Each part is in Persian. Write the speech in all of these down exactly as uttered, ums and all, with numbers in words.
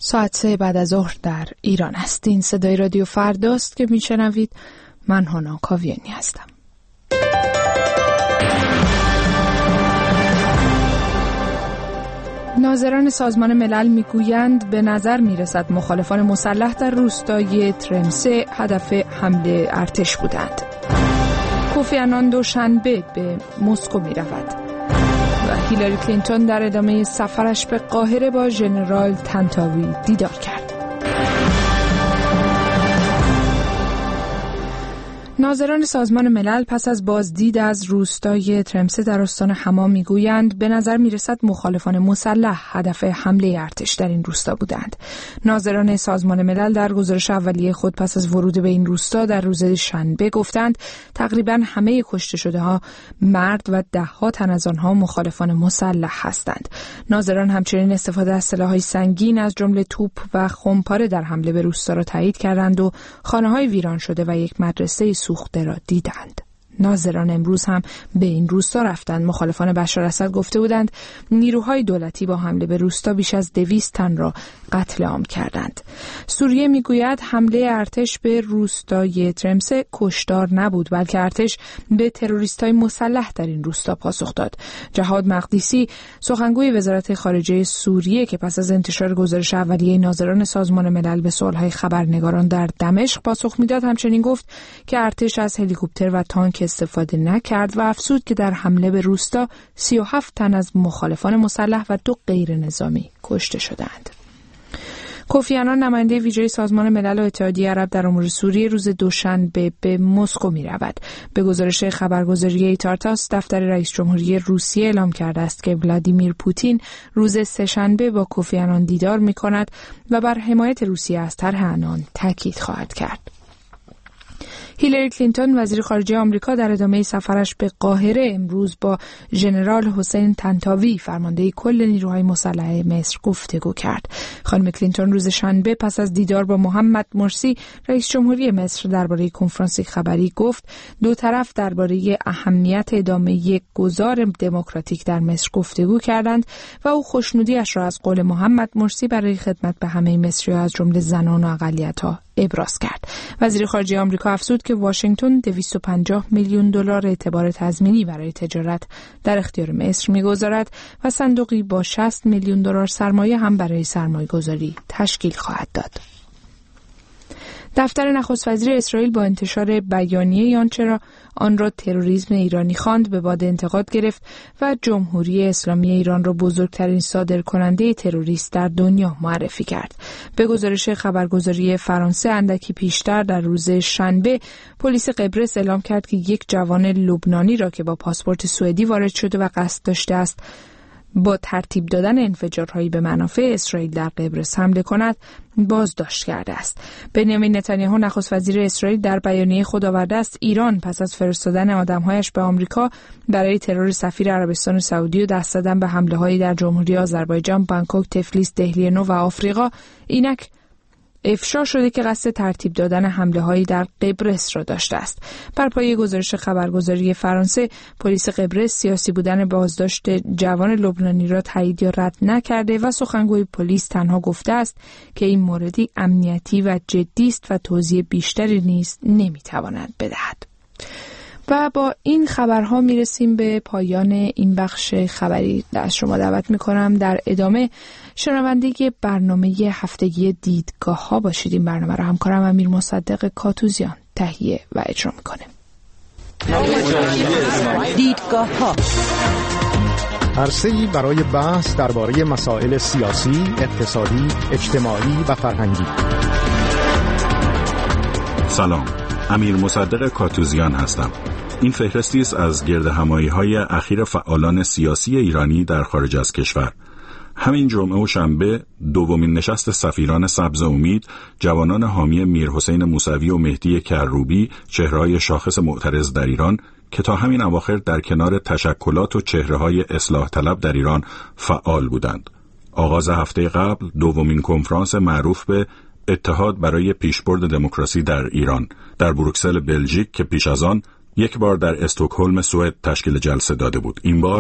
ساعت سه بعد از ظهر در ایران است. این صدای رادیو فرداست که میشنوید. من هانا کاویانی هستم. ناظران سازمان ملل میگویند به نظر میرسد مخالفان مسلح در روستای ترمسه هدف حمله ارتش بودند. کوفی آنان دوشنبه به مسکو میرود و هیلاری کلینتون در ادامه سفرش به قاهره با ژنرال طنطاوی دیدار کرد. ناظران سازمان ملل پس از بازدید از روستای ترمسه در استان حما میگویند به نظر میرسد مخالفان مسلح هدف حمله ارتش در این روستا بودند. ناظران سازمان ملل در گزارش اولیه خود پس از ورود به این روستا در روز شنبه گفتند تقریباً همه کشته شده ها مرد و ده ها تن از آنها مخالفان مسلح هستند. ناظران همچنین استفاده از سلاح‌های سنگین از جمله توپ و خمپاره در حمله به روستا را تایید کردند و خانه‌های ویران شده و یک مدرسه سوخته را دیدند. ناظران امروز هم به این روستا رفتند. مخالفان بشار اسد گفته بودند نیروهای دولتی با حمله به روستا بیش از دویست تن را قتل عام کردند. سوریه میگوید حمله ارتش به روستای ترمسه کشتار نبود، بلکه ارتش به تروریستای مسلح در این روستا پاسخ داد. جهاد مقدیسی سخنگوی وزارت خارجه سوریه که پس از انتشار گزارش اولیه ناظران سازمان ملل به سوالهای خبرنگاران در دمشق پاسخ میداد، همچنین گفت که ارتش از هلیکوپتر و تانک استفاده نکرد و افزود که در حمله به روستا سی و هفت تن از مخالفان مسلح و دو غیر نظامی کشته شدند. کوفی آنان نماینده ویژه سازمان ملل و اتحادیه عرب در امور سوریه روز دوشنبه به مسکو می رود. به گزارش خبرگزاری ایتارتاس دفتر رئیس جمهوری روسیه اعلام کرده است که ولادیمیر پوتین روز سه‌شنبه با کوفی آنان دیدار می کند و بر حمایت روسیه از طرح آنان تاکید خواهد کرد. هیلاری کلینتون وزیر خارجه آمریکا در ادامه سفرش به قاهره امروز با ژنرال حسین طنطاوی فرمانده کل نیروهای مسلح مصر گفتگو کرد. خانم کلینتون روز شنبه پس از دیدار با محمد مرسی رئیس جمهوری مصر درباره کنفرانس خبری گفت دو طرف درباره اهمیت ادامه یک گذار دموکراتیک در مصر گفتگو کردند و او خوشنودی‌اش را از قول محمد مرسی برای خدمت به همه مصری‌ها از جمله زنان و اقلیت‌ها ابراز کرد. وزیر خارجه آمریکا افزود که واشنگتن دویست و پنجاه میلیون دلار اعتبار تضمینی برای تجارت در اختیار مصر می‌گذارد و صندوقی با شصت میلیون دلار سرمایه هم برای سرمایه‌گذاری تشکیل خواهد داد. دفتر نخست وزیر اسرائیل با انتشار بیانیه آنچه را آن را تروریسم ایرانی خواند به باد انتقاد گرفت و جمهوری اسلامی ایران را بزرگترین صادرکننده تروریست در دنیا معرفی کرد. به گزارش خبرگزاری فرانسه اندکی پیشتر در روز شنبه پلیس قبرس اعلام کرد که یک جوان لبنانی را که با پاسپورت سوئدی وارد شده و قصد داشته است با ترتیب دادن انفجارهایی به منافع اسرائیل در قبرس حمله کند بازداشت کرده است. بنیامین نتانیاهو نخست وزیر اسرائیل در بیانیه خود آورده است ایران پس از فرستادن آدم‌هایش به آمریکا برای ترور سفیر عربستان سعودی و دست زدن به حمله‌هایی در جمهوری آذربایجان، بانکوک، تفلیس، دهلی نو و آفریقا اینک افشا شده که قصد ترتیب دادن حمله‌هایی در قبرس را داشته است. بر پایه گزارش خبرگزاری فرانسه، پلیس قبرس سیاسی بودن بازداشت جوان لبنانی را تایید یا رد نکرده و سخنگوی پلیس تنها گفته است که این موردی امنیتی و جدی است و توضیح بیشتری نیز نمی‌تواند بدهد. و با این خبرها میرسیم به پایان این بخش خبری. از شما دعوت میکنم در ادامه شنونده برنامه هفتگی دیدگاه ها باشید. این برنامه را همکارم امیر مصدق کاتوزیان تهیه و اجرا میکنه. دیدگاه ها عرصه‌ای برای بحث درباره مسائل سیاسی، اقتصادی، اجتماعی و فرهنگی. سلام، امیر مصدق کاتوزیان هستم. این فهرستی است از گردهمایی‌های اخیر فعالان سیاسی ایرانی در خارج از کشور. همین جمعه و شنبه دومین نشست سفیران سبز امید، جوانان حامی میرحسین موسوی و مهدی کروبی، چهره‌های شاخص معترض در ایران که تا همین اواخر در کنار تشکلات و چهره‌های اصلاح طلب در ایران فعال بودند. آغاز هفته قبل دومین کنفرانس معروف به اتحاد برای پیشبرد دموکراسی در ایران در بروکسل بلژیک که پیش از آن یک بار در استکهلم سوئد تشکیل جلسه داده بود، این بار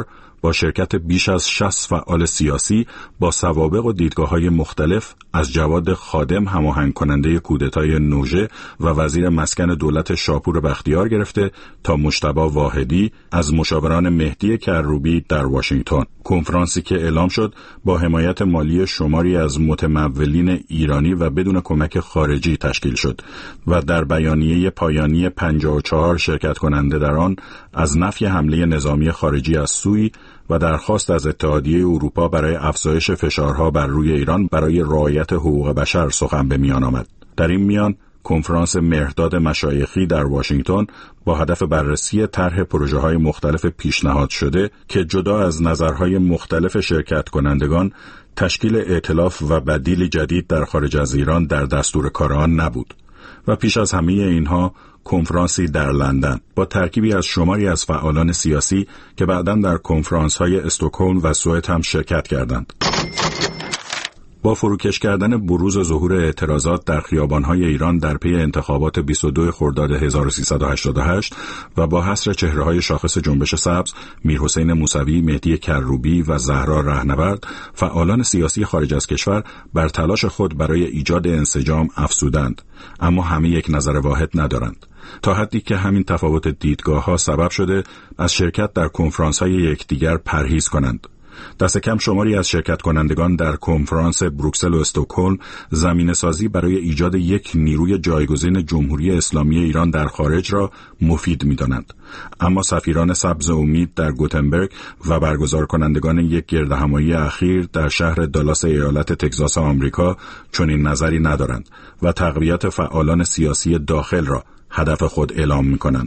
با شرکت بیش از شصت فعال سیاسی با سوابق و دیدگاه‌های مختلف از جواد خادم هماهنگ کننده کودتای نوژه و وزیر مسکن دولت شاپور بختیار گرفته تا مجتبی واحدی از مشاوران مهدی کروبی در واشنگتن. کنفرانسی که اعلام شد با حمایت مالی شماری از متمولین ایرانی و بدون کمک خارجی تشکیل شد و در بیانیه پایانی پنجاه و چهار شرکت کننده در آن از نفی حمله نظامی خارجی از سوی و درخواست از اتحادیه اروپا برای افزایش فشارها بر روی ایران برای رعایت حقوق بشر سخن به میان آمد. در این میان کنفرانس مهرداد مشایخی در واشنگتن با هدف بررسی طرح پروژه‌های مختلف پیشنهاد شده که جدا از نظرهای مختلف شرکت کنندگان تشکیل ائتلاف و بدیل جدید در خارج از ایران در دستور کار آن نبود و پیش از همه اینها کنفرانسی در لندن با ترکیبی از شماری از فعالان سیاسی که بعداً در کنفرانس‌های استکهلم و سوئد هم شرکت کردند. با فروکش کردن بروز و ظهور اعتراضات در خیابان‌های ایران در پی انتخابات بیست و دو خرداد هزار و سیصد و هشتاد و هشت و با حصر چهره‌های شاخص جنبش سبز، میرحسین موسوی، مهدی کروبی و زهرا رهنورد، فعالان سیاسی خارج از کشور بر تلاش خود برای ایجاد انسجام افزودند، اما همه یک نظر واحد ندارند. تا حدی که همین تفاوت دیدگاه‌ها سبب شده از شرکت در کنفرانس‌های یکدیگر پرهیز کنند. دست کم شماری از شرکت کنندگان در کنفرانس بروکسل و استکهلم زمینه سازی برای ایجاد یک نیروی جایگزین جمهوری اسلامی ایران در خارج را مفید می‌دانند. اما سفیران سبز امید در گوتنبرگ و برگزار کنندگان یک گردهمایی اخیر در شهر دالاس ایالت تگزاس آمریکا چنین نظری ندارند و تقویت فعالان سیاسی داخل را هدف خود اعلام می‌کنند.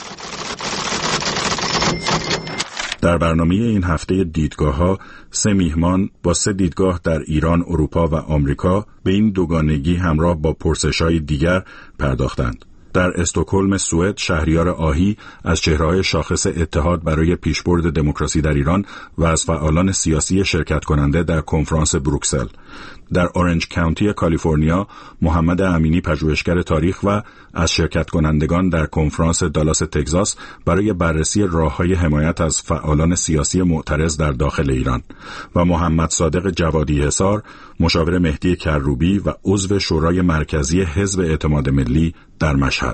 در برنامه این هفته دیدگاه‌ها سه میهمان با سه دیدگاه در ایران، اروپا و آمریکا به این دوگانگی همراه با پرسش‌های دیگر پرداختند. در استکهلم سوئد شهریار آهی از چهره‌های شاخص اتحاد برای پیشبرد دموکراسی در ایران و از فعالان سیاسی شرکت کننده در کنفرانس بروکسل. در اورنج کانتی کالیفرنیا محمد امینی پژوهشگر تاریخ و از شرکت کنندگان در کنفرانس دالاس تگزاس برای بررسی راه‌های حمایت از فعالان سیاسی معترض در داخل ایران و محمد صادق جوادی حصار مشاور مهدی کروبی و عضو شورای مرکزی حزب اعتماد ملی در مشهد.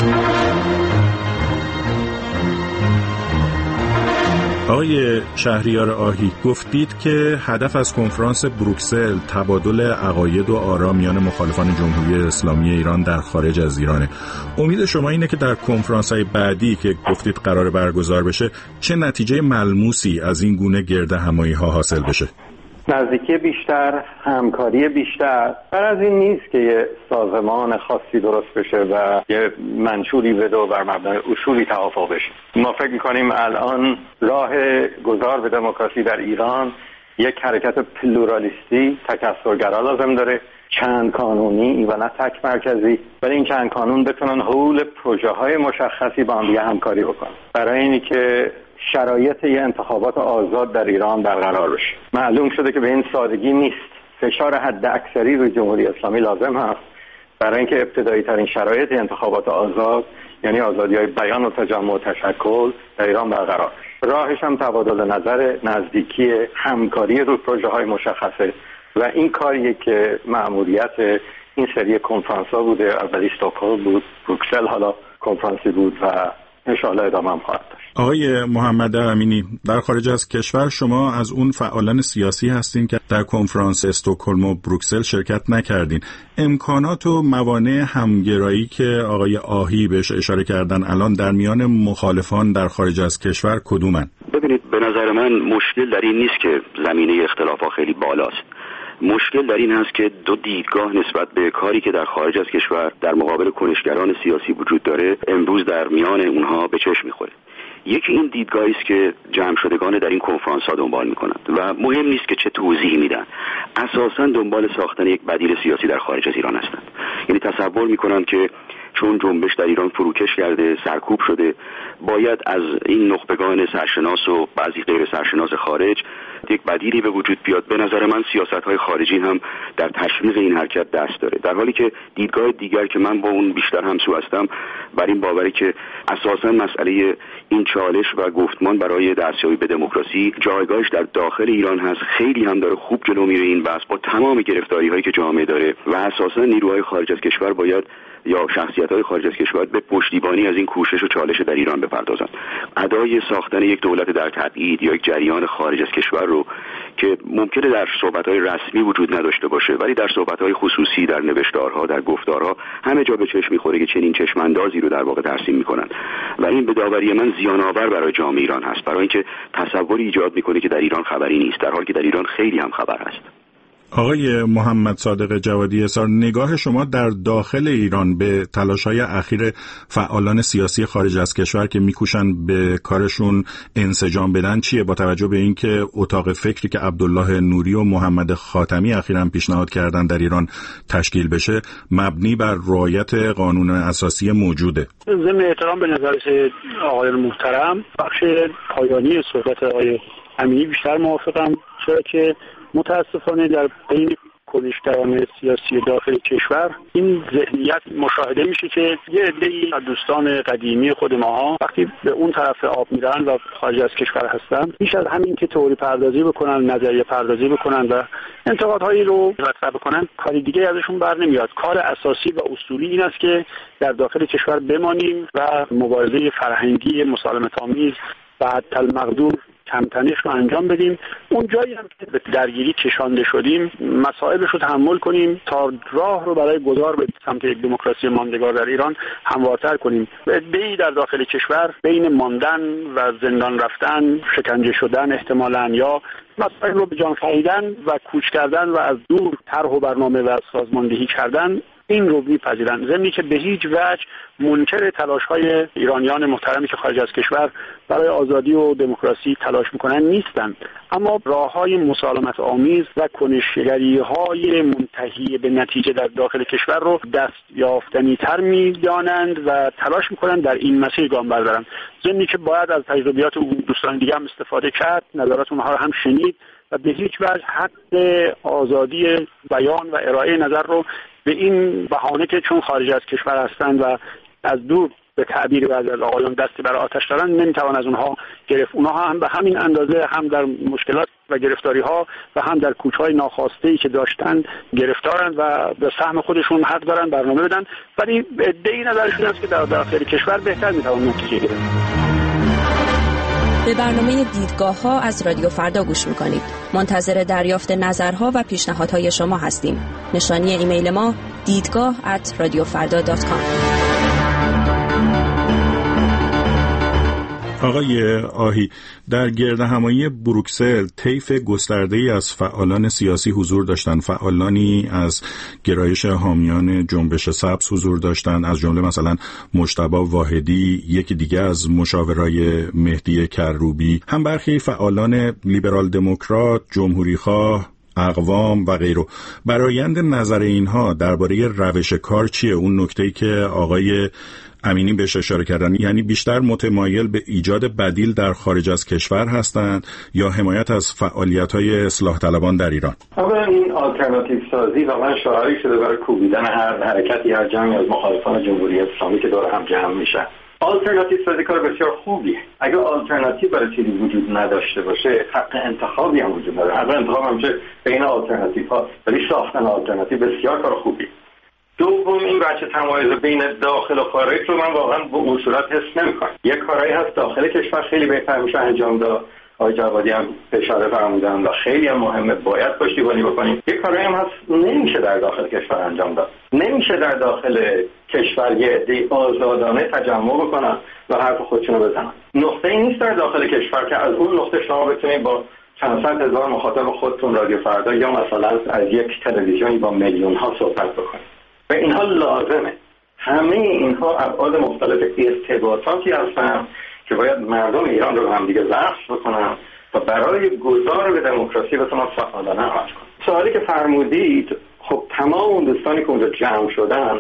آقای شهریار آهی، گفتید که هدف از کنفرانس بروکسل تبادل عقاید و آرا میان مخالفان جمهوری اسلامی ایران در خارج از ایرانه. امید شما اینه که در کنفرانس‌های بعدی که گفتید قرار برگزار بشه چه نتیجه ملموسی از این گونه گردهمایی‌ها حاصل بشه؟ نزدیکی بیشتر، همکاری بیشتر. بر از این نیست که یه سازمان خاصی درست بشه و یه منشوری بده و بر مبنای اصولی توافق بشه. ما فکر می‌کنیم الان راه گذار به دموکراسی در ایران یک حرکت پلورالیستی، تکثرگرا لازم داره، چند قانونی و نه تک مرکزی، ولی این چند قانون بتونن حول پروژه‌های مشخصی با هم دیگه همکاری بکنن برای اینی که شرایط یه انتخابات آزاد در ایران برقرار بشه. معلوم شده که به این سادگی نیست. فشار حد اکثری روی جمهوری اسلامی لازم هست برای اینکه ابتدایی ترین شرایط انتخابات آزاد، یعنی آزادی‌های بیان و تجمع و تشکل در ایران برقرار بشه. راهش هم تبادل نظر، نزدیکی، همکاری روی پروژه‌های مشخصه و این کاریه که مأموریت این سری کنفرانس‌ها بوده. اولی استکهلم بود، بروکسل حالا کنفرانسی بود و انشاءالله ادامه هم خواهد داشت. آقای محمد امینی، در خارج از کشور شما از اون فعالان سیاسی هستین که در کنفرانس استکهلم و بروکسل شرکت نکردین. امکانات و موانع همگرایی که آقای آهی بهش اشاره کردن الان در میان مخالفان در خارج از کشور کدومن؟ ببینید، به نظر من مشکل در این نیست که زمینه اختلافات خیلی بالاست. مشکل در این هست که دو دیدگاه نسبت به کاری که در خارج از کشور در مقابل کنشگران سیاسی وجود داره امروز در میان اونها به چشم میخوره. یکی این دیدگاهی است که جمع شدگان در این کنفرانس ها دنبال میکنند و مهم نیست که چه توضیحی میدن، اساسا دنبال ساختن یک بدیل سیاسی در خارج از ایران هستند. یعنی تصور میکنند که چون جنبش در ایران فروکش کرده، سرکوب شده، باید از این نخبگان سرشناس و بعضی غیر سرشناس خارج یک بدیلی به وجود بیاد. به نظر من سیاست‌های خارجی هم در تشویق این حرکت دست داره، در حالی که دیدگاه دیگر که من با اون بیشتر همسو هستم بر این باوری که اساساً مسئله این چالش و گفتمان برای دستیابی به دموکراسی جایگاهش در داخل ایران هست. خیلی هم داره خوب جلو میره این بحث با تمام گرفتاری‌هایی که جامعه داره و اساساً نیروهای خارج از کشور باید یا شخصیت‌های خارج از کشور به پشتیبانی از این کوشش و چالش در ایران بپردازند. ادای ساختن یک دولت در تبعید یا یک جریان خارج از کشور رو که ممکنه در صحبت‌های رسمی وجود نداشته باشه ولی در صحبت‌های خصوصی، در نوشتارها، در گفتارها همه جا به چشم می‌خوره که چنین چشم‌اندازی رو در واقع ترسیم می‌کنن و این به داوری من زیان‌آور برای جامعه ایران هست، برای اینکه تصوری ایجاد می‌کنه که در ایران خبری نیست، در حالی که در ایران خیلی هم خبر هست. آقای محمد صادق جوادی اصار، نگاه شما در داخل ایران به تلاش‌های اخیر فعالان سیاسی خارج از کشور که میکوشن به کارشون انسجام بدن چیه، با توجه به اینکه اتاق فکری که عبدالله نوری و محمد خاتمی اخیراً پیشنهاد کردن در ایران تشکیل بشه مبنی بر رعایت قانون اساسی موجوده؟ ضمن احترام به نظر آقایان محترم، بخش پایانی صحبت آقای امینی بیشتر موافقم، چرا که متاسفانه در بین کنشگران سیاسی داخل کشور این ذهنیت مشاهده میشه که یه عده‌ای از دوستان قدیمی خود ماها وقتی به اون طرف آب میرن و خارج از کشور هستن، بیش از همین که تئوری پردازی بکنن، نظریه پردازی بکنن و انتقادهایی رو مطرح بکنن، کاری دیگه ازشون بر نمیاد. کار اساسی و اصولی این است که در داخل کشور بمانیم و مبارزه فرهنگی مسالمت‌آمیز و حتی المقدور کمتنش رو انجام بدیم. اون جایی هم که به درگیری کشانده شدیم مسائلش رو تحمل کنیم تا راه رو برای گذار به سمت یک دموکراسی ماندگار در ایران هموارتر کنیم. عده‌ای در داخل کشور بین ماندن و زندان رفتن، شکنجه شدن احتمالاً یا مسائل رو به جان خریدن و کوچ کردن و از دور طرح و برنامه و سازماندهی کردن این رو می‌پذیرند، ضمنی که به هیچ وجه منکر تلاش‌های ایرانیان محترمی که خارج از کشور برای آزادی و دموکراسی تلاش می‌کنند نیستند، اما راه‌های مسالمت آمیز و کنشگری‌های منتهی به نتیجه در داخل کشور رو دست یافتنی‌تر می‌دانند و تلاش می‌کنند در این مسیر گام بردارند، ضمنی که باید از تجربیات اون دوستان دیگه هم استفاده کرد، نظرات اونها رو هم شنید و به هیچ وجه حق آزادی بیان و ارائه نظر رو به این بهانه که چون خارج از کشور هستند و از دور به تعبیر بعضی از آقایان دستی برای آتش دارن نمیتوان از اونها گرفت. اونها هم به همین اندازه هم در مشکلات و گرفتاری ها و هم در کوچهای ناخواسته ای که داشتن گرفتارن و به سهم خودشون حق دارن برنامه بدن، ولی ادعای نظرشون است که در داخل کشور بهتر میتوان نتیجه گرفت. به برنامه دیدگاه ها از رادیو فردا گوش میکنید. منتظر دریافت نظرها و پیشنهادهای شما هستیم. نشانی ایمیل ما دیدگاه ات رادیو فردا دات کام. آقای آهی، در گردهمایی بروکسل طیف گسترده‌ای از فعالان سیاسی حضور داشتند. فعالانی از گرایش حامیان جنبش سبز حضور داشتند، از جمله مثلا مجتبی واحدی، یکی دیگه از مشاورای مهدی کروبی، هم برخی فعالان لیبرال دموکرات، جمهوریخواه، اقوام و غیره. برآیند نظر اینها درباره روش کار چیه؟ اون نکته‌ای که آقای امینی بهش اشاره کردن، یعنی بیشتر متمایل به ایجاد بدیل در خارج از کشور هستند یا حمایت از فعالیت‌های اصلاح طلبان در ایران؟ اولا این آلترناتیو سازی واقعا شعاری شده برای کوبیدن هر حرکتی، هر جمعی از مخالفان جمهوری اسلامی که دور هم جمع میشن. آلترناتیو سازی کار بسیار خوبیه. اگه آلترناتیو برای چیزی وجود نداشته باشه، حق انتخابی هم وجود نداره. حق انتخاب همیشه بین آلترناتیو هاست، ولی ساختن آلترناتیو بسیار کار خوبیه. دوم، این بچه تمایز بین داخل و خارج رو من واقعا به اون صورت حس نمی‌کنم. یک کارایی هست داخل کشور خیلی بهتر میشه انجام داد، آقای جوادی هم اشاره فرمودن و خیلی هم مهمه، باید پشتیبانی بکنیم. یک کارایی هم هست نمیشه در داخل کشور انجام داد. نمیشه در داخل کشور یه عده آزادانه تجمع بکنن و حرف خودشونو بزنن. نقطه ای نیست در داخل کشور که از اون نقطه شما بتونید با چند صد هزار مخاطب خودتون رادیو فردا یا مثلا از یک تلویزیونی با میلیون ها صحبت بکنید. و اینها لازمه. همه اینها ابعاد مختلف ارتباطاتی هستن که باید مردم ایران رو هم دیگه ضبط بکنن و برای گذار به دموکراسی بتونن فعالانه عمل کنن. سوالی که فرمودید، خب تمام اون دوستانی که اونجا جمع شدن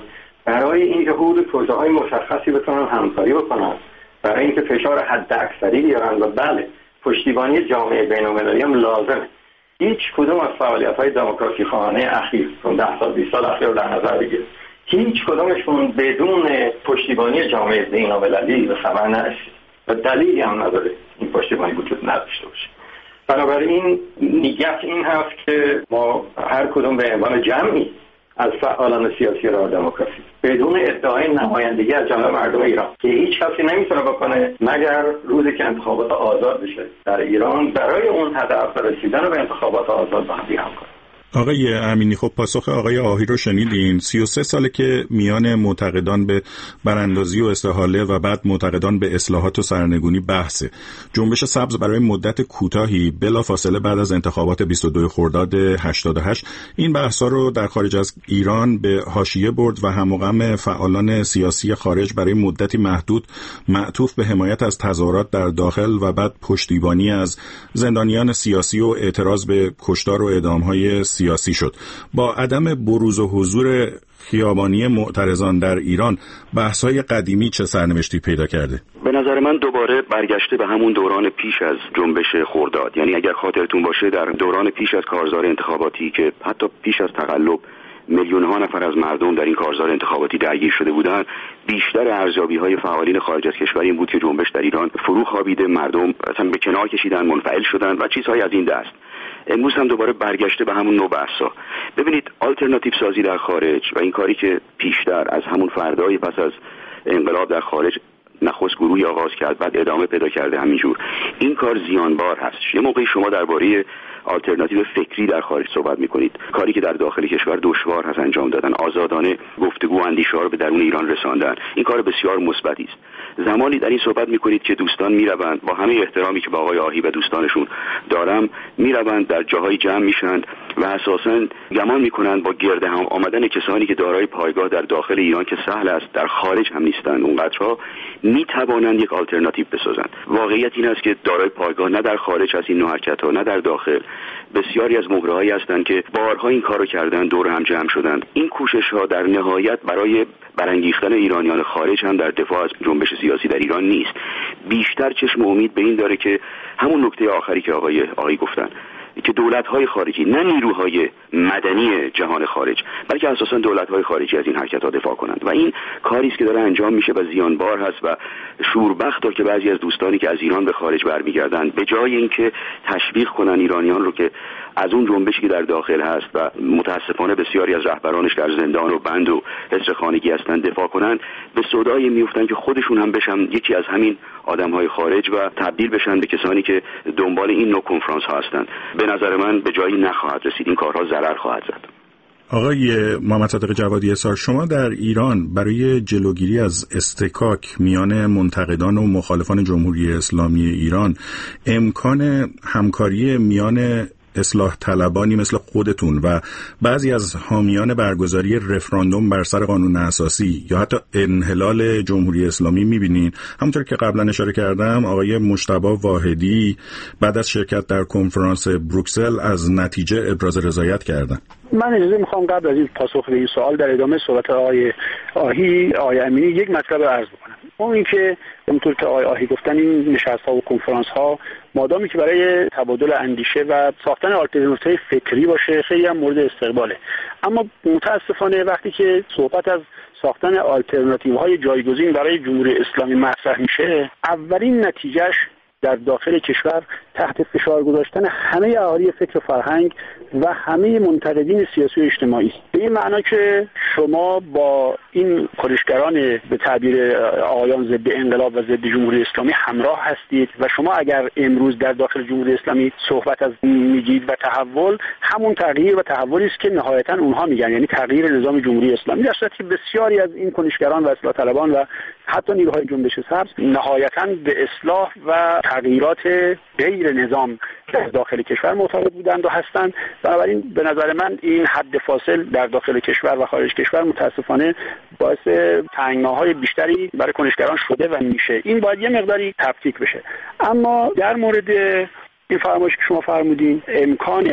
برای اینکه حدود توزیع‌های مشخصی بتونن همکاری بکنن، برای اینکه فشار حد اکثری بیارن و بله پشتیبانی جامعه بین‌المللی هم لازمه. هیچ کدوم از فعالیت‌های دموکراسی خواهانه اخیر اون ده سال بیست سال اخیر رو در نظر بگیرید، هیچ کدومشون بدون پشتیبانی جامعه بین‌المللی به ثمر نرسید و دلیلی هم نداره این پشتیبانی وجود نداشته باشه. بنابراین نیت این هست که ما هر کدوم به عنوان جمعی از فعالان سیاسی راه دموکراسی بدون ادعای نمایندگی از جامعه مردم ایران که هیچ کسی نمیتونه بکنه مگر روزی که انتخابات آزاد بشه در ایران، برای اون هدف رسیدن به انتخابات آزاد با هم دیگه همکاری. آقای امینی، خب پاسخ آقای آهی رو شنیدین. سی و سه ساله که میان معتقدان به براندازی و استحاله و بعد معتقدان به اصلاحات و سرنگونی بحثه. جنبش سبز برای مدت کوتاهی بلافاصله بعد از انتخابات بیست و دو خرداد هشتاد و هشت این بحثا رو در خارج از ایران به حاشیه برد و هم و غم فعالان سیاسی خارج برای مدتی محدود معطوف به حمایت از تظاهرات در داخل و بعد پشتیبانی از زندانیان سیاسی و اعتراض به کشتار و اعدام‌های سیاسی شد. با عدم بروز و حضور خیابانی معترضان در ایران، بحث‌های قدیمی چه سرنوشتی پیدا کرده؟ به نظر من دوباره برگشته به همون دوران پیش از جنبش خرداد. یعنی اگر خاطرتون باشه در دوران پیش از کارزار انتخاباتی که حتی پیش از تقلب میلیون ها نفر از مردم در این کارزار انتخاباتی درگیر شده بودند، بیشتر ارزیابی‌های فعالین خارج از کشور این بود که جنبش در ایران فرو خوابیده، مردم اصلا به کنار کشیدن، منفعل شدن و چیزهای از این دست. امروز هم دوباره برگشته به همون نوع بحثا. ببینید آلترناتیو سازی در خارج و این کاری که پیشتر از همون فردای پس از انقلاب در خارج نخست گروهی آغاز کرد بعد ادامه پیدا کرده همینجور، این کار زیانبار هست. یه موقعی شما درباره آلترناتیو فکری در خارج صحبت میکنید، کاری که در داخل کشور دشوار هست انجام دادن، آزادانه گفتگو و اندیشه رو به درون ایران رساندن، این کار بسیار مثبتی است. زمانی در این صحبت میکنید که دوستان میروند، با همه احترامی که با آقای آهی و دوستانشون دارم، میروند در جاهای جمع میشن و اساساً گمان میکنند با گرد هم آمدن کسانی که دارای پایگاه در داخل ایران که سهل است در خارج هم نیستند اونقدرها، میتوانند یک آلترناتیو بسازند. واقعیت این است که دارای پایگاه نه در خارج از این نوع حرکت‌ها نه در داخل بسیاری از مهرهایی هستند که بارها این کارو کردن، دور هم جمع شدند. این کوشش‌ها در نهایت برای برانگیختن ایرانیان خارج هم در دفاع از جنبش سیاسی در ایران نیست. بیشتر چشم امید به این داره که همون نکته آخری که آقای آقای گفتن که دولت‌های خارجی، نه نیروهای مدنی جهان خارج، بلکه اساساً دولت‌های خارجی از این حرکت‌ها دفاع کنند و این کاری است که داره انجام میشه و زیانبار هست و شوربخت که بعضی از دوستانی که از ایران به خارج برمیگردند به جای اینکه تشویق کنن ایرانیان رو که از اون جنبشی که در داخل هست و متاسفانه بسیاری از رهبرانش در زندان و بند و حجر خانگی هستند دفاع کنند، به سودایی میفتن که خودشون هم بشن یکی از همین آدم‌های خارج و تبدیل بشن به کسانی که دنبال این نوع کنفرانس ها هستند. به نظر من به جایی نخواهد رسید، این کارها ضرر خواهد زد. آقای محمد صادق جوادی اصار، شما در ایران برای جلوگیری از اصطکاک میان منتقدان و مخالفان جمهوری اسلامی ایران امکان همکاری میان اصلاح طلبانی مثل خودتون و بعضی از حامیان برگزاری رفراندوم بر سر قانون اساسی یا حتی انحلال جمهوری اسلامی می‌بینین؟ همونطور که قبلا اشاره کردم آقای مجتبی واحدی بعد از شرکت در کنفرانس بروکسل از نتیجه ابراز رضایت کردن. من اجازه میخوام قبل از این پاسخ به این سوال در ادامه صحبت آقای آهی آقای امینی یک مطلب عرض بکنم. اون این که اونطور که آقای آهی گفتن این نشست‌ها و کنفرانس‌ها مادامی که برای تبادل اندیشه و ساختن آلترناتیو فکری باشه خیلی هم مورد استقباله، اما متاسفانه وقتی که صحبت از ساختن آلترناتیوهای جایگزین برای جمهوری اسلامی مطرح میشه، اولین نتیجهش در داخل کشور تحت فشار گذاشتن همه اهالی فکر و فرهنگ و همه منتقدین سیاسی و اجتماعی است. به این معنا که شما با این کنشگران به تعبیر آقایان ضد انقلاب و ضد جمهوری اسلامی همراه هستید و شما اگر امروز در داخل جمهوری اسلامی صحبت از میگید و تحول، همون تغییر و تحولی است که نهایتا اونها میگن، یعنی تغییر نظام جمهوری اسلامی، در صورتی که بسیاری از این کنشگران و اصلاح طلبان و حتی نیروهای جنبش سبز نهایتا به اصلاح و تغییرات غیر نظام در داخل کشور معتقد بودند و هستند. بنابراین به نظر من این حد فاصل در داخل کشور و خارج کشور متاسفانه باعث تنگناهای بیشتری برای کنشگران شده و میشه. این باید یه مقداری تفکیک بشه. اما در مورد این فرمایشی که شما فرمودین، امکان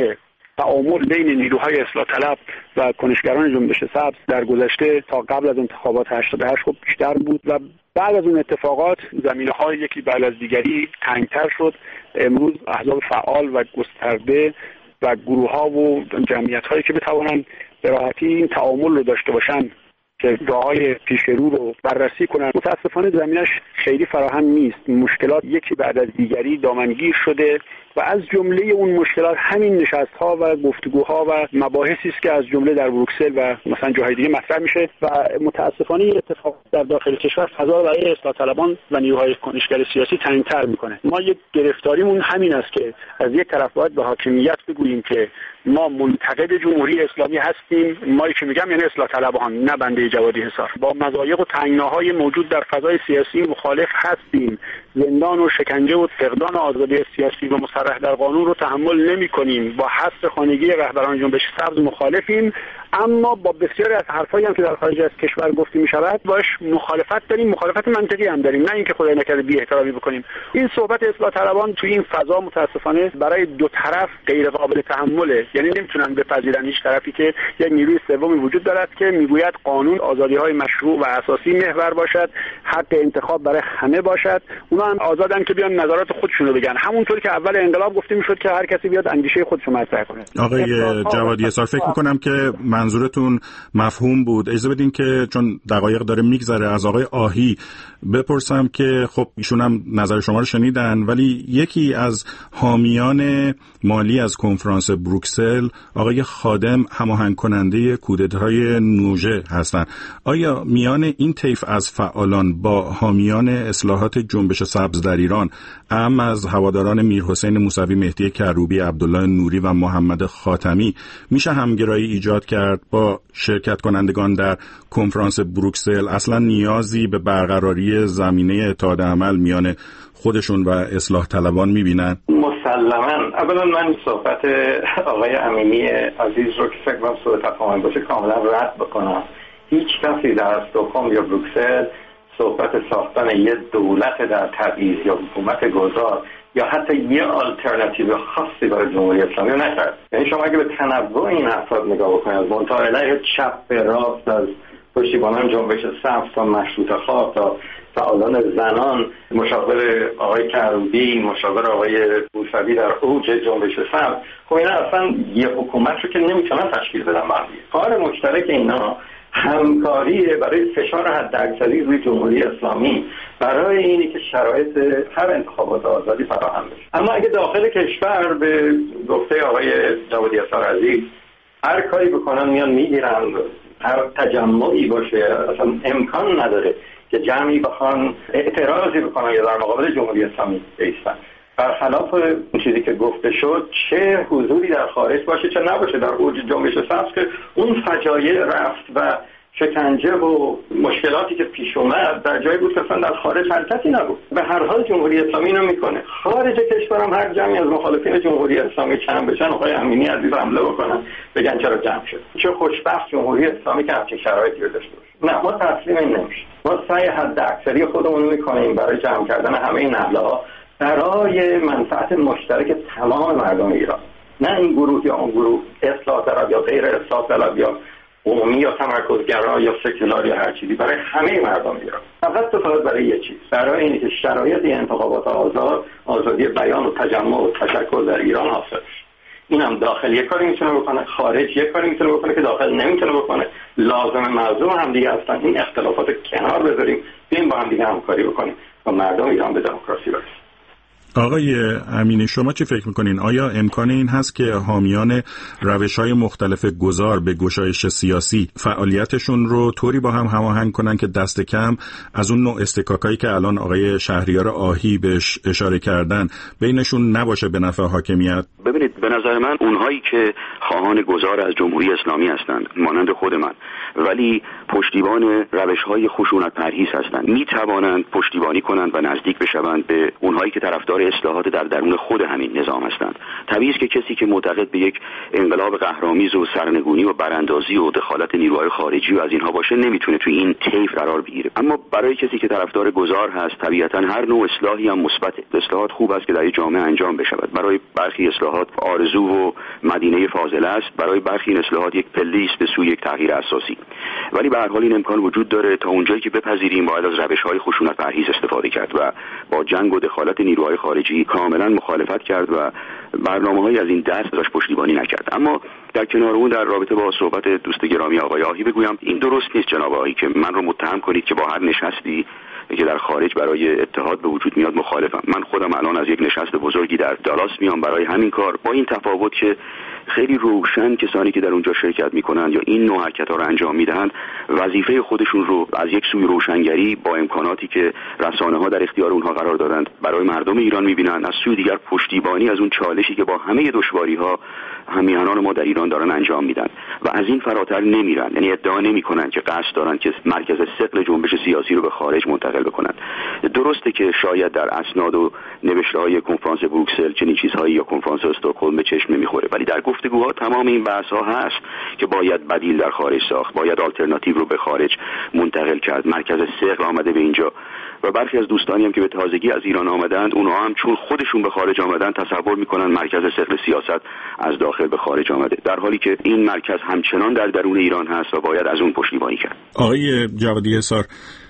تعامل بین نیروهای اصلاح طلب و کنشگران جنبش سبز در گذشته تا قبل از انتخابات هشتاد و هشت خب بیشتر بود و بعد از اون اتفاقات زمینه‌های یکی بعد از دیگری تنگ‌تر شد. امروز احزاب فعال و گسترده و گروه‌ها و جمعیت‌هایی که بتوانند به راحتی این تعامل رو داشته باشن که راه‌های پیش رو رو بررسی کنن، متاسفانه زمینش خیلی فراهم نیست. مشکلات یکی بعد از دیگری دامنگیر شده و از جمله اون مشکلات همین نشست‌ها و گفتگوها و مباحثی است که از جمله در بروکسل و مثلا جاهای دیگه مطرح میشه و متاسفانه این اتفاق در داخل کشور فضا رو برای اصلاح طلبان و نیروهای کنشگر سیاسی تنگ‌تر میکنه. ما یک گرفتاریمون همین است که از یک طرف باید به حاکمیت بگوییم که ما منتقد جمهوری اسلامی هستیم، ما که میگم یعنی اصلاح طلبان نه بنده جوادی حصار، با مضایق و تنگناهای موجود در فضای سیاسی مخالف هستیم، زندان و شکنجه و فقدان آزادی سیاسی و مصرح در قانون رو تحمل نمی‌کنیم، با حذف خانگی رهبران جنبش سبز مخالفیم، اما با بسیاری از حرفایی هم که در خارج از کشور گفته می‌شود باش مخالفت داریم، مخالفت منطقی هم داریم، نه اینکه خدای نکرده بی‌احترامی بکنیم. این صحبت اصلاح طلبان توی این فضا متأسفانه برای دو طرف غیر قابل تحمله، یعنی نمیتونن بپذیرن هیچ طرفی که یک نیروی سومی وجود دارد که میگوید قانون آزادی‌های مشروع و اساسی محور باشد، حق انتخاب برای همه باشد، اونا هم آزادن که بیان نظرات خودشون رو بگن، همونطور که اول انقلاب گفته میشد که هر کسی بیاد اندیشه خودش رو مطرح کنه. آقای جوادی حصار، فکر می‌کنم که منظورتون مفهوم بود. اجازه بدین که چون دقایق داره میگذره از آقای آهی بپرسم که خب ایشون هم نظر شما رو شنیدن، ولی یکی از حامیان مالی از کنفرانس بروکسل آقای خادم هماهنگ کننده کودتای نوژه هستند. آیا میان این طیف از فعالان با حامیان اصلاحات جنبش سبز در ایران، اهم از هواداران میرحسین موسوی، مهدی کروبی، عبدالله نوری و محمد خاتمی، میشه همگرایی ایجاد کرد با شرکت کنندگان در کنفرانس بروکسل؟ اصلا نیازی به برقراری زمینه اتحاد عمل میان خودشون و اصلاح طلبان میبینن؟ مسلماً. اولا من صحبت آقای امینی عزیز رو که فکر کنم سوء تفاهم باشه کاملا رد بکنم. هیچ کسی در استکهلم یا بروکسل صحبت ساختن یه دولت در تبعیض یا حکومت گذار یا حتی یه آلترناتیو خاصی برای جمهوری اسلامی رو نکرد. یعنی شما اگه به تنوع این افراد نگاه بکنید، از منتها علیه چپ به راست، از پشتیبانان جنبش سبز تا مشروطه خواه تا فعالان زنان، مشاور آقای کروبی، مشاور آقای موسوی در اوج جنبش سبز، خب اینا اصلا یه حکومت رو که نمیتونن تشکیل بدن. مردی کار مشترک اینا همکاری برای فشار حداکثری روی جمهوری اسلامی برای اینی که شرایط هر انتخابات آزادی فراهم بشه. اما اگه داخل کشور به گفته آقای جوادی حصار عزیز هر کاری بکنن میان میگیرن، هر تجمعی باشه، اصلا امکان نداره که جمعی بخوان اعتراضی بکنن یا در مقابل جمهوری اسلامی ایستن. برخلاف اون چیزی که گفته شد، چه حضوری در خارج باشه چه نباشه در اوج جنبش سبز که اون فجایع رفت و شکنجه و مشکلاتی که پیش اومد در جایی بود که اصلا در خارج حرکتی نبود. به هر حال جمهوری اسلامی اینو میکنه. خارج کشورم هر جمعی از مخالفین جمهوری اسلامی جمع بشن، آقای امینی عزیز حمله بکنن بگن چرا جمع شد. چه خوشبخت جمهوری اسلامی که همچین شرایطی رو داشته باشه. نه، ما تسلیم این نمیشیم. ما سعی حداکثری خودمون میکنیم برای جمع کردن همه این نهادها برای منفعت مشترک تمام مردم ایران، نه این گروه یا اون گروه، اصلاح طلب یا غیر اصلاح طلب یا عمومی یا تمرکزگرا یا سکولار یا هر چیزی، برای همه مردم ایران. فقط فقط برای یک چیز، برای اینکه شرایط انتخابات آزاد، آزادی بیان و تجمع و تشکل در ایران حاصل شه. اینم داخل یک کاری میتونه بکنه، خارج یک کاری میتونه بکنه که داخل نمیتونه بکنه. لازم موضوع هم دیگه هستن این اختلافات کنار بذاریم، بیایم با هم دیگه همکاری بکنیم و مردم ایران به دموکراسی برسن. آقای امینی، شما چی فکر میکنین؟ آیا امکان این هست که حامیان روش‌های مختلف گذار به گشایش سیاسی فعالیتشون رو طوری با هم هماهنگ کنن که دست کم از اون نوع استکاکایی که الان آقای شهریار آهی بهش اشاره کردن بینشون نباشه به نفع حاکمیت؟ ببینید، به نظر من اونهایی که خواهان گذار از جمهوری اسلامی هستند، مانند خود من، ولی پشتیبان روش‌های خشونت پرهیز هستند، میتوانند پشتیبانی کنند و نزدیک بشوند به اونهایی که طرفدار طرفدار اصلاحات در درون خود همین نظام هستند. طبیعی است که کسی که معتقد به یک انقلاب قهرآمیز و سرنگونی و براندازی و دخالت نیروهای خارجی و از اینها باشه نمیتونه توی این طیف قرار بگیره. اما برای کسی که طرفدار گذار هست، طبیعتاً هر نوع اصلاحی هم مثبته. اصلاحات خوب است که در جامعه انجام بشود. برای برخی اصلاحات آرزو و مدینه فاضله است، برای برخی اصلاحات یک پله است به سوی یک تغییر اساسی. ولی به هر حال این امکان وجود داره. تا اونجایی که بپذیریم باید از روش‌های خشونت پرهیز استفاده کرد و با جنگ و دخالت نیروهای خارجی کاملا مخالفت کرد و برنامه‌های از این دست ازش پشتیبانی نکرد. اما در کنار اون در رابطه با صحبت دوست گرامی آقای آهی بگویم این درست نیست جناب آهی که من رو متهم کنید که با هر نشستی که در خارج برای اتحاد به وجود میاد مخالفم. من خودم الان از یک نشست بزرگی در دالاس میام برای همین کار، با این تفاوت که خیلی روشن کسانی که در اونجا شرکت میکنند یا این نوع حرکت‌ها رو انجام میدهند وظیفه خودشون رو از یک سوی روشنگری با امکاناتی که رسانه‌ها در اختیار اونها قرار دادند برای مردم ایران میبینند، از سوی دیگر پشتیبانی از اون چالشی که با همه دشواری‌ها همیهنان ما در ایران دارن انجام میدن و از این فراتر نمیرن. یعنی ادعا نمیکنن که قصد دارن که مرکز ثقل جنبش سیاسی رو به خارج منتقل بکنن. درسته که شاید در اسناد و نوشته‌های کنفرانس بروکسل چنین چیزهایی یا کنفرانس استکهلم به چشم نمیخوره، ولی در گفتگوها تمام این بحث‌ها هست که باید بدیل در خارج ساخت، باید آلترناتیو رو به خارج منتقل کرد. مرکز ثقل آمده به اینجا و برخی از دوستانی هم که به تازگی از ایران آمدند اونها هم چون خودشون به خارج آمدن تصور میکنن مرکز ثقل سیاست از داخل به خارج آمده، در حالی که این مرکز همچنان در درون ایران هست و باید از اون پشتیبانی کرد. آقای جوادی حصار،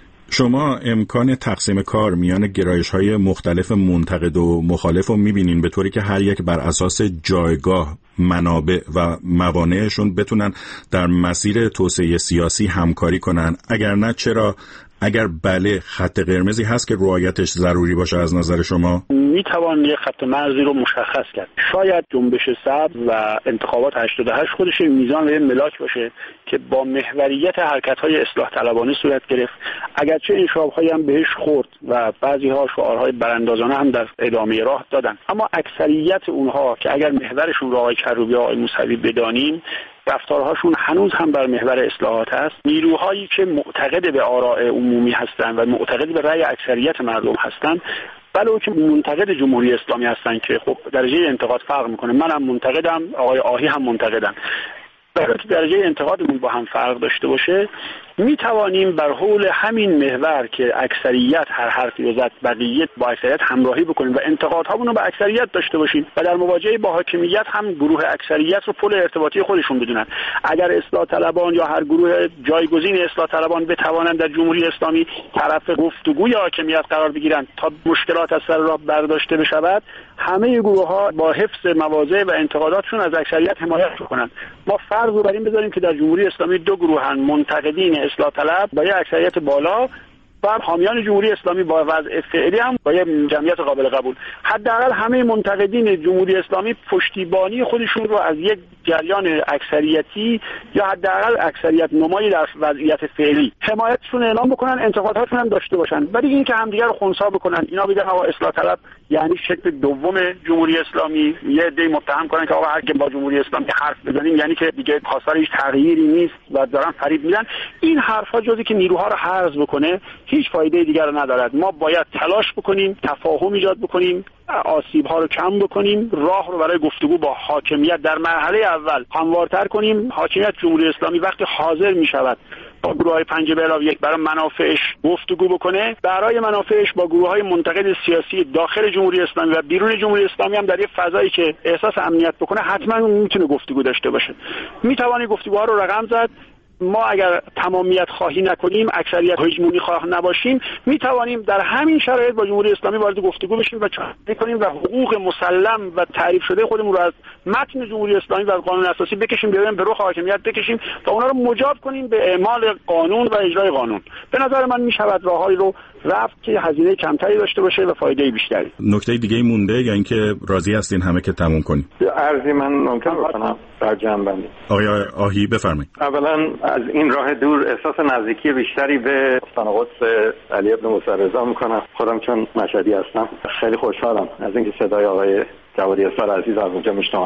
شما امکان تقسیم کار میان گرایش‌های مختلف منتقد و مخالف رو می‌بینین به طوری که هر یک بر اساس جایگاه، منابع و موانعشون بتونن در مسیر توسعه سیاسی همکاری کنن؟ اگر نه چرا؟ اگر بله، خط قرمزی هست که رعایتش ضروری باشه از نظر شما؟ میتوان یک خط مرزی رو مشخص کرد. شاید جنبش سبز و انتخابات هشتاد و هشت خودش میزان و ملاک باشه که با محوریت حرکت‌های اصلاح طلبانه صورت گرفت، اگرچه این شعارهایی هم بهش خورد و بعضی‌ها شعارهای براندازانه هم در ادامه راه دادن، اما اکثریت اونها که اگر محورشون رو آقای کروبی و آقای موسوی بدانیم رفتارهاشون هنوز هم بر محور اصلاحات است. نیروهایی که معتقد به آراء عمومی هستند و معتقد به رأی اکثریت مردم هستند، ولو که منتقد جمهوری اسلامی هستند که خب درجه انتقاد فرق میکنه، منم منتقدم، آقای آهی هم منتقدن، برای که درجه انتقادمون با هم فرق داشته باشه می توانیم بر حول همین محور که اکثریت هر حرفی رو زد بقیه با اکثریت همراهی بکنیم و انتقادهامون رو به اکثریت داشته باشیم و در مواجهه با حاکمیت هم گروه اکثریت رو پل ارتباطی خودشون بدونن. اگر اصلاح طلبان یا هر گروه جایگزین اصلاح طلبان بتوانند در جمهوری اسلامی طرف گفتگوی حاکمیت قرار بگیرند تا مشکلات از سر راه برداشته بشود، همه گروه ها با حفظ مواضع و انتقاداتشون از اکثریت حمایت کنند. ما فرض رو بر این بذاریم که در جمهوری اسلامی دو گروه هستند، منتقدین اصلاح طلب با یک اکثریت بالا و حامیان جمهوری اسلامی با وضع فعلی هم با یک جمعیت قابل قبول. حداقل همه منتقدین جمهوری اسلامی پشتیبانی خودشون رو از یک جریان اکثریتی یا حداقل اکثریت نمایی در وضعیت فعلی حمایتشون اعلام بکنن، انتقاداتشون هم داشته باشن، ولی این که همدیگر رو خنثی بکنن، اینا بگن آقا اصلاح طلب یعنی شکل دوم جمهوری اسلامی، یه عده متهم کنن که آقا هر کی با جمهوری اسلامی حرف بزنیم یعنی که دیگه خواستار هیچ تغییری نیست و دارن فریب میدن. این حرفا جزی که نیروها رو هرز بکنه هیچ فایده دیگر رو ندارد. ما باید تلاش بکنیم، تفاهم ایجاد بکنیم، آسیب‌ها رو کم بکنیم، راه رو برای گفتگو با حاکمیت در مرحله اول هموارتر کنیم. حاکمیت جمهوری اسلامی وقتی حاضر می‌شود با گروه‌های پنج به علاوه یک برای منافعش گفتگو بکنه، برای منافعش با گروه‌های منتقد سیاسی داخل جمهوری اسلامی و بیرون جمهوری اسلامی هم در یک فضایی که احساس امنیت بکنه حتما میتونه گفتگو داشته باشه. میتوانه گفتگوها رو رقم زد. ما اگر تمامیت خواهی نکنیم، اکثریت هژمونی خواه نباشیم، می توانیم در همین شرایط با جمهوری اسلامی وارد گفتگو بشیم و چاره کنیم و حقوق مسلم و تعریف شده خودمون رو از متن جمهوری اسلامی و از قانون اساسی بکشیم بیاریم به رخ حاکمیت بکشیم و اونا رو مجاب کنیم به اعمال قانون و اجرای قانون. به نظر من می شود راههایی رو رفت که هزینه کمتری داشته باشه و فایده بیشتری. نکته دیگه مونده یا اینکه راضی هستین همه که تموم کنیم؟ عرضی من ممکن بکنم در جنبندی. آقای آهی بفرمایید. اولا از این راه دور احساس نزدیکی بیشتری به استان قدس علی ابن موسی رضا میکنم. خودم چون مشهدی هستم خیلی خوشحالم از اینکه صدای آقای جوادی حصار عزیز از اونجا میشنوم.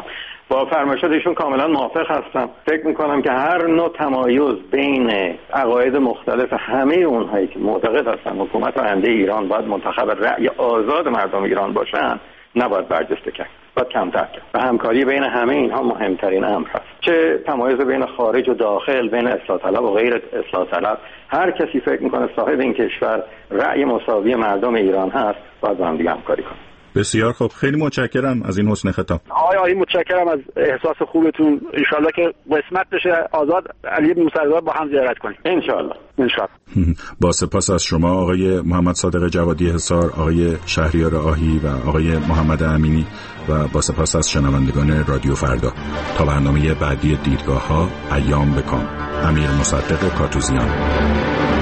با فرمایشات ایشون کاملا موافق هستم. فکر میکنم که هر نوع تمایز بین عقاید مختلف همه اونهایی که معتقد هستن حکومت آینده ایران باید منتخب رأی آزاد مردم ایران باشن نباید برجسته کرد، باید کمتر کرد و همکاری بین همه اینها مهمترین امر هست. چه تمایز بین خارج و داخل، بین اصلاح طلب و غیر اصلاح طلب، هر کسی فکر میکنه صاحب این کشور رأی مساوی مردم ایران هست باید با هم دیگه همکاری کنه. بسیار خوب، خیلی متشکرم از این حسن خطاب. آقای آقای متشکرم از احساس خوبتون. ان شاءالله که قسمت بشه آزاد علی بن موسی با هم زیارت کنیم. ان شاءالله. ان شاءالله. با سپاس از شما آقای محمد صادق جوادی حصار، آقای شهریار آهی و آقای محمد امینی و با سپاس از شنوندگان رادیو فردا. تا برنامه بعدی دیدگاه‌ها، ایام بکام. امیر مصدق کاتوزیان.